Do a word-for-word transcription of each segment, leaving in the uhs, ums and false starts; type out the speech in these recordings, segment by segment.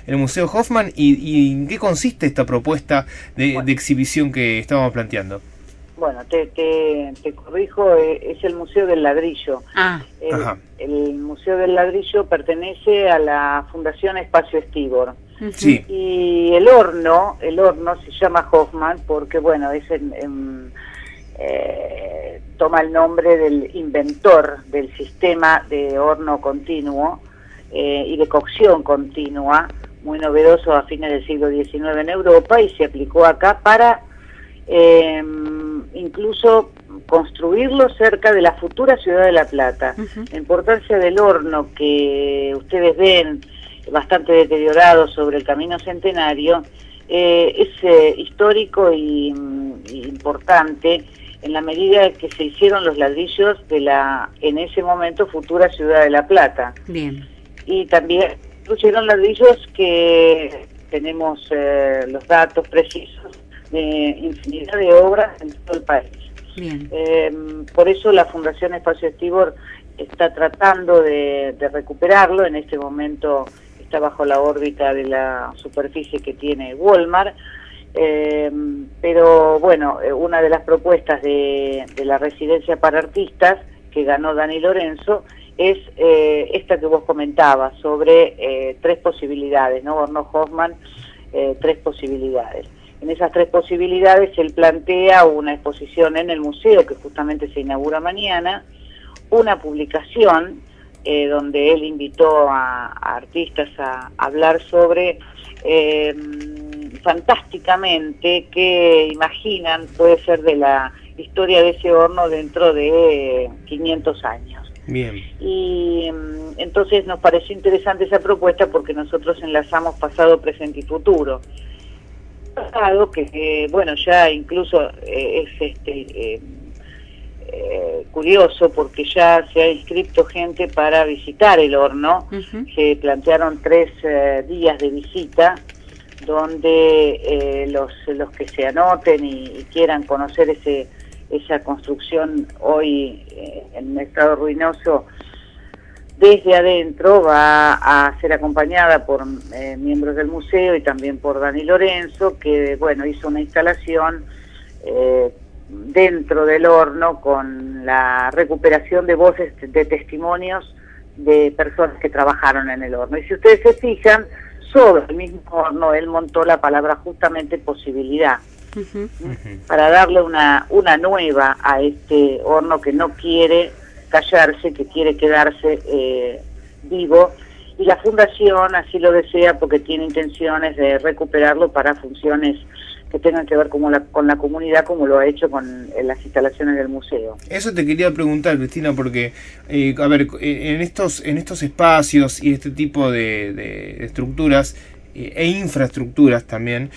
el Museo Hoffman y, y en qué consiste esta propuesta de, Bueno. de exhibición que estábamos planteando. Bueno, te, te, te corrijo, eh, es el Museo del Ladrillo. Ah, el, ajá. el Museo del Ladrillo pertenece a la Fundación Espacio Stibor. ujú. Sí. Y el horno, el horno se llama Hoffman porque, bueno, es en, en, eh, toma el nombre del inventor del sistema de horno continuo eh, y de cocción continua, muy novedoso a fines del siglo diecinueve en Europa, y se aplicó acá para eh, incluso construirlo cerca de la futura ciudad de La Plata. Uh-huh. La importancia del horno que ustedes ven bastante deteriorado sobre el Camino Centenario eh, es eh, histórico y, y importante en la medida que se hicieron los ladrillos de la en ese momento futura ciudad de La Plata. Bien. Y también construyeron ladrillos que tenemos eh, los datos precisos de infinidad de obras en todo el país. Bien. Eh, por eso la Fundación Espacio Stibor está tratando de, de recuperarlo. En este momento está bajo la órbita de la superficie que tiene Walmart. Eh, pero bueno, una de las propuestas de, de la residencia para artistas que ganó Dani Lorenzo es eh, esta que vos comentabas sobre eh, tres posibilidades, ¿no? Horno Hoffman, eh, tres posibilidades. En esas tres posibilidades él plantea una exposición en el museo que justamente se inaugura mañana, una publicación eh, donde él invitó a, a artistas a, a hablar sobre eh, fantásticamente qué imaginan puede ser de la historia de ese horno dentro de quinientos años. Bien. Y entonces nos pareció interesante esa propuesta porque nosotros enlazamos pasado, presente y futuro. Pasado que, eh, bueno, ya incluso eh, es este eh, eh, curioso porque ya se ha inscrito gente para visitar el horno. Uh-huh. Se plantearon tres eh, días de visita donde eh, los, los que se anoten y, y quieran conocer ese esa construcción hoy eh, en un estado ruinoso desde adentro va a ser acompañada por eh, miembros del museo y también por Dani Lorenzo, que bueno hizo una instalación eh, dentro del horno con la recuperación de voces de testimonios de personas que trabajaron en el horno. Y si ustedes se fijan, sobre el mismo horno él montó la palabra justamente posibilidad. Uh-huh. Uh-huh. Para darle una, una nueva a este horno que no quiere callarse, que quiere quedarse eh, vivo, y la Fundación así lo desea porque tiene intenciones de recuperarlo para funciones que tengan que ver como la, con la comunidad, como lo ha hecho con en las instalaciones del museo. Eso te quería preguntar, Cristina, porque eh, a ver, en estos en estos espacios y este tipo de, de estructuras eh, e infraestructuras también,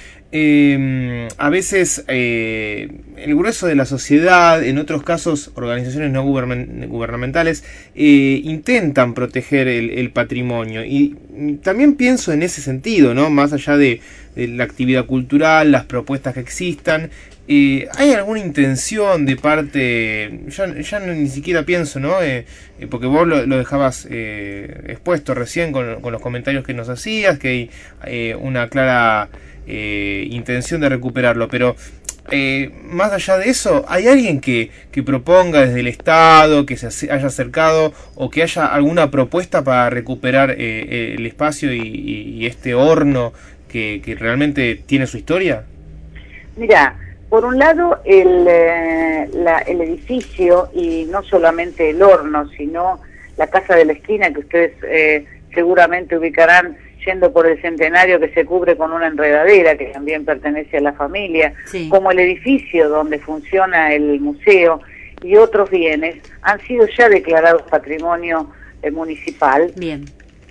eh, a veces eh, el grueso de la sociedad, en otros casos organizaciones no gubernamentales, eh, intentan proteger el, el patrimonio, y también pienso en ese sentido, ¿no? Más allá de, de la actividad cultural, las propuestas que existan, eh, ¿hay alguna intención de parte, ya, ya no, ni siquiera pienso, ¿no? Eh, eh, porque vos lo, lo dejabas eh, expuesto recién con, con los comentarios que nos hacías, que hay eh, una clara eh, intención de recuperarlo, pero eh, más allá de eso, ¿hay alguien que, que proponga desde el Estado, que se haya acercado o que haya alguna propuesta para recuperar eh, el espacio y, y, y este horno que, que realmente tiene su historia? Mira, por un lado el, eh, la, el edificio, y no solamente el horno, sino la casa de la esquina que ustedes eh, seguramente ubicarán yendo por el Centenario, que se cubre con una enredadera que también pertenece a la familia, sí. Como el edificio donde funciona el museo y otros bienes, han sido ya declarados patrimonio eh, municipal. Bien.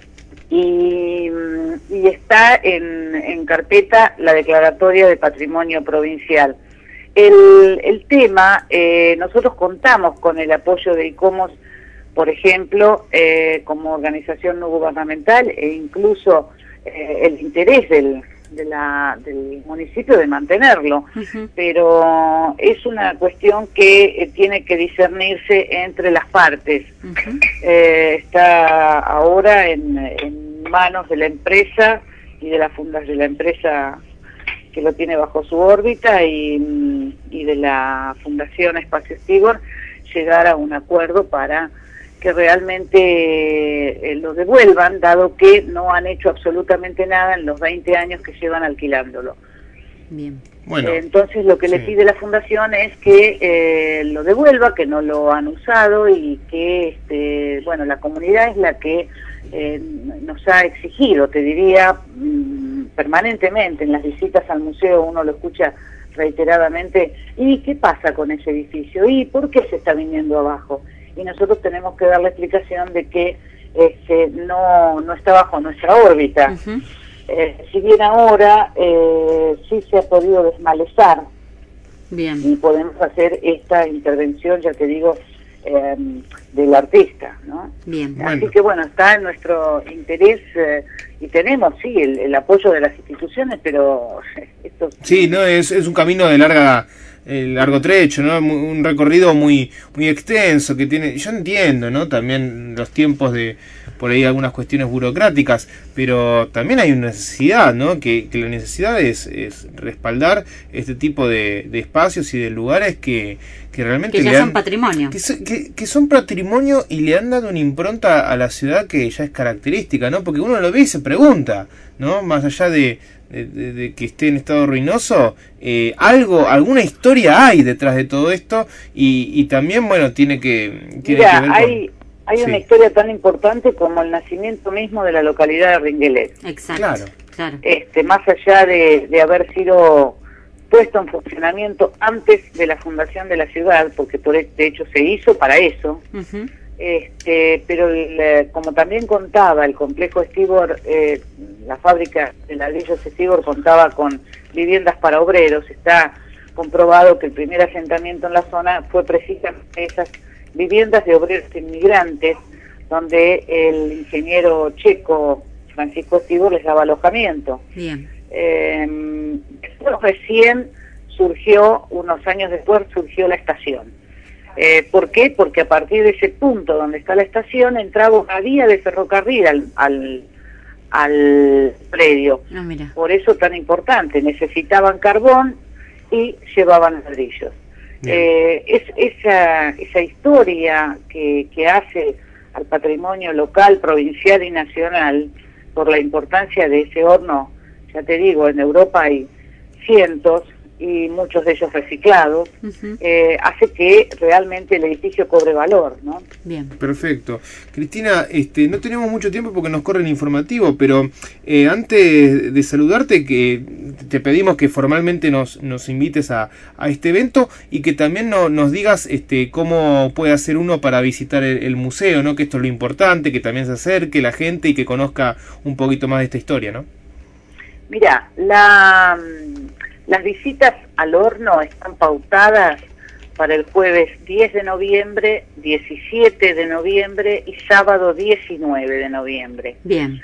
Y, y está en, en carpeta la declaratoria de patrimonio provincial. El, el tema, eh, nosotros contamos con el apoyo de ICOMOS, por ejemplo, eh, como organización no gubernamental, e incluso eh, el interés del, de la, del municipio de mantenerlo, uh-huh. Pero es una cuestión que eh, tiene que discernirse entre las partes. Uh-huh. Eh, está ahora en, en manos de la empresa y de la funda de la empresa que lo tiene bajo su órbita y, y de la Fundación Espacio Stibor, llegar a un acuerdo para que realmente eh, lo devuelvan, dado que no han hecho absolutamente nada en los veinte años que llevan alquilándolo. Bien. Bueno, eh, entonces lo que sí. le pide la fundación es que eh, lo devuelva, que no lo han usado y que, este, bueno, la comunidad es la que eh, nos ha exigido, te diría, mmm, permanentemente en las visitas al museo uno lo escucha reiteradamente, ¿y qué pasa con ese edificio? ¿Y por qué se está viniendo abajo? Y nosotros tenemos que dar la explicación de que este, no, no está bajo nuestra órbita. Uh-huh. Eh, si bien ahora eh, sí se ha podido desmalezar, bien, y podemos hacer esta intervención, ya te digo, eh, del artista, ¿no? Bien. Así Bueno. que bueno, está en nuestro interés eh, y tenemos, sí, el, el apoyo de las instituciones, pero esto... Sí, no, es, es un camino de larga... el largo trecho, ¿no? Un recorrido muy muy extenso que tiene, yo entiendo, ¿no? También los tiempos de, por ahí algunas cuestiones burocráticas, pero también hay una necesidad, ¿no? Que, que la necesidad es, es respaldar este tipo de, de espacios y de lugares que, que realmente que ya le son han, patrimonio. Que, que, que son patrimonio y le han dado una impronta a la ciudad que ya es característica, ¿no? Porque uno lo ve y se pregunta, ¿no? Más allá de De, de, de que esté en estado ruinoso, eh, algo, alguna historia hay detrás de todo esto y, y también, bueno, tiene que, tiene Mira, que ver hay, con... hay sí. una historia tan importante como el nacimiento mismo de la localidad de Ringuelet. Exacto. Claro. Claro. Este, más allá de, de haber sido puesto en funcionamiento antes de la fundación de la ciudad, porque por este hecho se hizo para eso, uh-huh. Este, pero el, como también contaba el complejo Stibor, eh, la fábrica de ladrillos Stibor contaba con viviendas para obreros. Está comprobado que el primer asentamiento en la zona fue precisamente esas viviendas de obreros inmigrantes, donde el ingeniero checo Francisco Stibor les daba alojamiento. Bien. Eh, después recién surgió, unos años después surgió la estación. Eh, ¿Por qué? Porque a partir de ese punto donde está la estación entraba una vía de ferrocarril al, al, al predio. Ah, mira. Por eso tan importante, necesitaban carbón y llevaban ladrillos. Eh, es, esa, esa historia que, que hace al patrimonio local, provincial y nacional, por la importancia de ese horno, ya te digo, en Europa hay cientos, y muchos de ellos reciclados, uh-huh. eh, hace que realmente el edificio cobre valor, ¿no? Bien. Perfecto. Cristina, este, no tenemos mucho tiempo porque nos corre el informativo, pero eh, antes de saludarte, que te pedimos que formalmente nos, nos invites a, a este evento y que también no, nos digas este, cómo puede hacer uno para visitar el, el museo, ¿no? Que esto es lo importante, que también se acerque la gente y que conozca un poquito más de esta historia, ¿no? Mira, la... Las visitas al horno están pautadas para el jueves diez de noviembre, diecisiete de noviembre y sábado diecinueve de noviembre. Bien.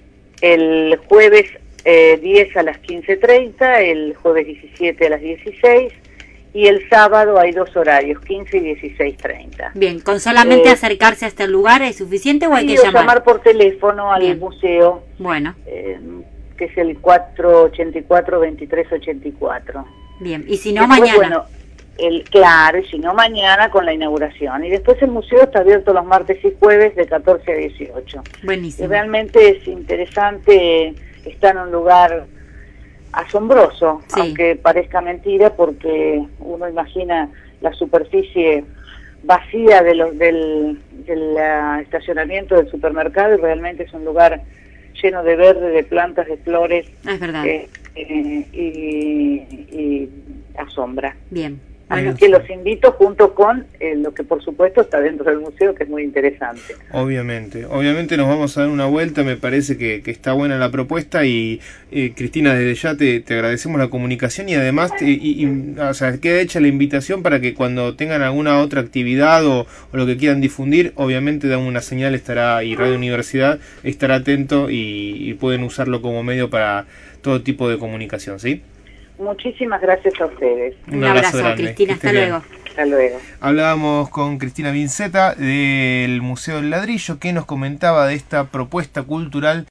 El jueves eh, diez a las quince treinta, el jueves diecisiete a las dieciséis y el sábado hay dos horarios, quince y dieciséis treinta. Bien, ¿con solamente eh, acercarse a este lugar es suficiente o hay que llamar? llamar por teléfono al Bien. museo. Bueno. Eh, que es el cuatro ochenta y cuatro, veintitrés ochenta y cuatro. Bien, y si no después, mañana. Bueno, el, claro, y si no mañana con la inauguración. Y después el museo está abierto los martes y jueves de catorce a dieciocho. Buenísimo. Y realmente es interesante, está en un lugar asombroso, sí. Aunque parezca mentira, porque uno imagina la superficie vacía de los, del, del uh, estacionamiento del supermercado y realmente es un lugar lleno de verde, de plantas, de flores. Es verdad. Eh, eh, y, y asombra. Bien. Así bueno, que los invito junto con eh, lo que por supuesto está dentro del museo, que es muy interesante. Obviamente, obviamente nos vamos a dar una vuelta, me parece que, que está buena la propuesta y eh, Cristina, desde ya te, te agradecemos la comunicación y además te, y, y, o sea, queda hecha la invitación para que cuando tengan alguna otra actividad o, o lo que quieran difundir, obviamente dan una señal, estará y Radio Universidad estará atento y, y pueden usarlo como medio para todo tipo de comunicación, ¿sí? Muchísimas gracias a ustedes. Un, Un abrazo, abrazo Cristina, hasta luego. Hasta luego. Hablábamos con Cristina Vinceta del Museo del Ladrillo, que nos comentaba de esta propuesta cultural